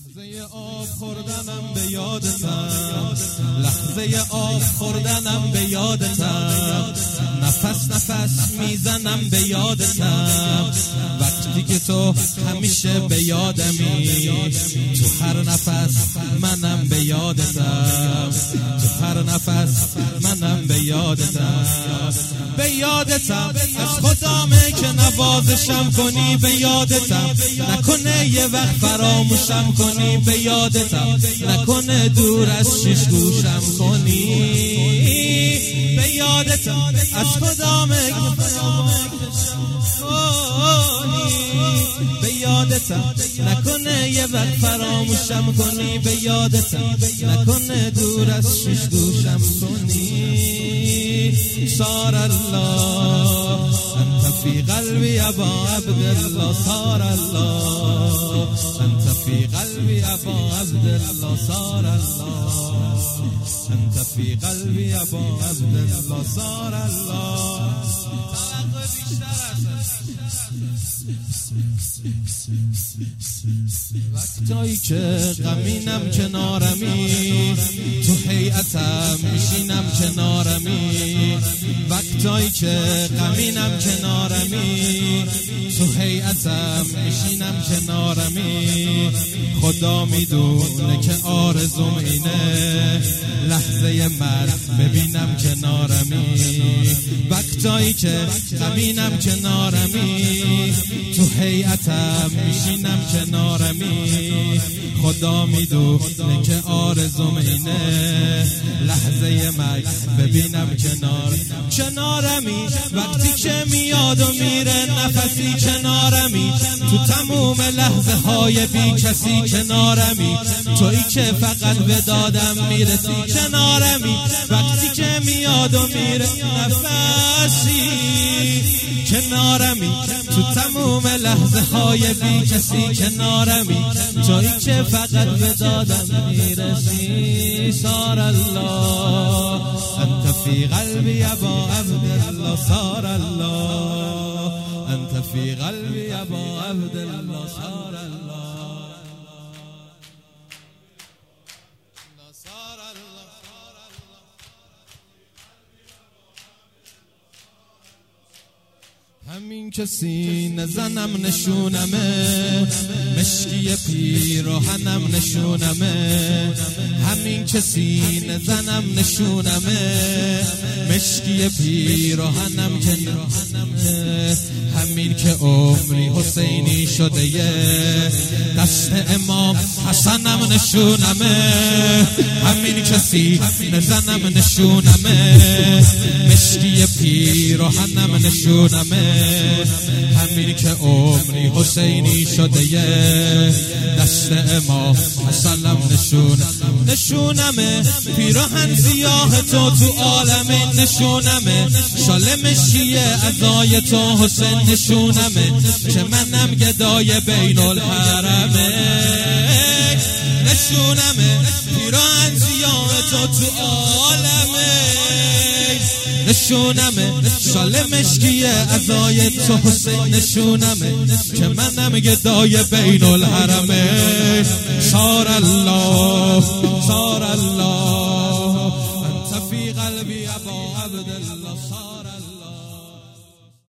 لحظه آب خوردنم به یادتم، لحظه آب خوردنم به یادتم، نفس نفس میزنم به یادتم، وقتی که تو همیشه به یادمی، تو هر نفس منم به یادتم، تو هر نفس منم به یادتم، به یادتم از خدامه که نوازشم کنی، به یادتم نکنه یه وقت فراموشم کنی، به یادتم نکنه دور از شش گوشم کنی، به یادتم از خدامه که فراموشم کنی، به یادتم نکنه یه وقت فراموشم کنی، به یادتم نکنه دور از شش گوشم کنی. صار الله انت في قلبي ابا عبدالله، صار الله انت في قلبي ابا عبدالله، صار الله انت في قلبي ابا عبدالله، صار الله. وقتایی که غمینم کنارمی، تو هیئتم میشینم کنارمی، وقتایی که غمینم کنارمی، تو هیئتم میشینم کنارمی، خدا میدونه که آرزوم اینه لحظه مرگ ببینم کنارمی، وقتایی که غمینم کنارمی، تو هیئتم میشینم کنارمی، خدا میدونه که آرزوم اینه لحظه مرگ ببینم کنارمی، وقتی که میاد و میره نفسی کنارمی، تو تموم لحظه های بی کسی کنارمی، تویی که فقط به دادم میرسی کنارمی، وقتی که میاد و میره نفسی کنارمی، تو تموم لحظه های بی کسی کنارمی، تویی که فقط به دادم میرسی. صار الله انت في قلبي ابا عبدالله، صار الله انت في قلبي ابا عبدالله، صار الله. همین که سینه زنم نشونمه، مشکی پیراهنم نشونمه، همین که سینه زنم نشونمه، مشکی پیراهنم کنارمه، همین که عمری حسینی شده یه دست امام حسنم نشونمه، همین که سینه زنم نشونمه، مشکی پیراهنم نشونمه، همین که عمری حسینی شده یه دست امام حسنم نشونمه، پیراهن سیاه تو عالم نشونمه، شال مشکی عزای تو حسین نشونمه، که منم گدای بین الحرمه نشونمه، پیراهن سیاه تو عالمه نشونمه، شال مشکی عزای تو حسین نشونمه، که منم گدای بین الحرمه. صار الله صار الله انت في قلبي ابا عبدالله، صار